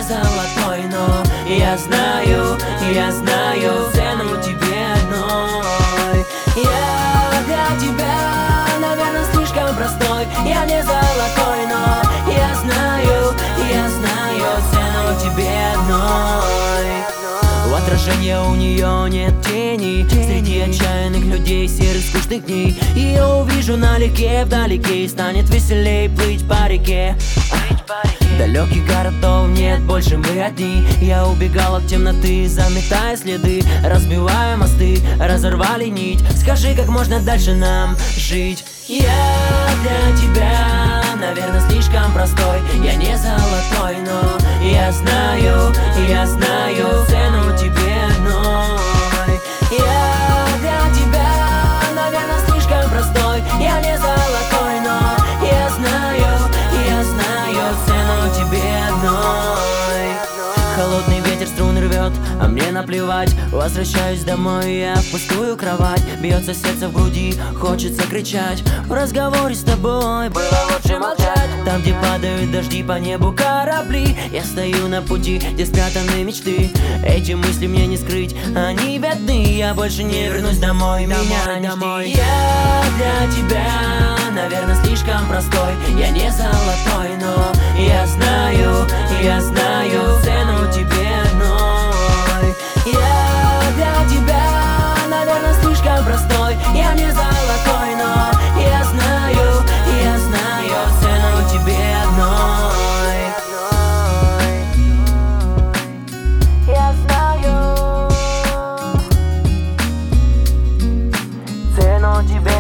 золотой, но я знаю цену тебе одной. Я для тебя, наверное, слишком простой. Я не золотой, но я знаю цену тебе одной. У отражения у нее нет тени среди отчаянных людей, серых скучных дней. Ее увижу налегке, вдалеке, и станет веселей плыть по реке. Далеких городов нет, больше мы одни. Я убегал от темноты, заметая следы, разбивая мосты, разорвали нить. Скажи, как можно дальше нам жить? Я для тебя, наверное, слишком простой. Я не золотой, но я знаю цену тебе одной. Я для тебя, наверное, слишком простой. Я не золотой, но я знаю цену тебе одной. Холодный ветер струны рвет, а мне наплевать. Возвращаюсь домой, я в пустую кровать. Бьется сердце в груди, хочется кричать. В разговоре с тобой было лучше молчать. Там, где падают дожди, по небу корабли, я стою на пути, где спрятаны мечты. Эти мысли мне не скрыть, они видны. Я больше не вернусь домой, меня не жди. Я для тебя, наверное, слишком простой. Я не золотой, но я знаю цену тебе одной. Я для тебя, наверное, слишком простой. Я не золотой, но я знаю цену тебе одной. Я знаю цену тебе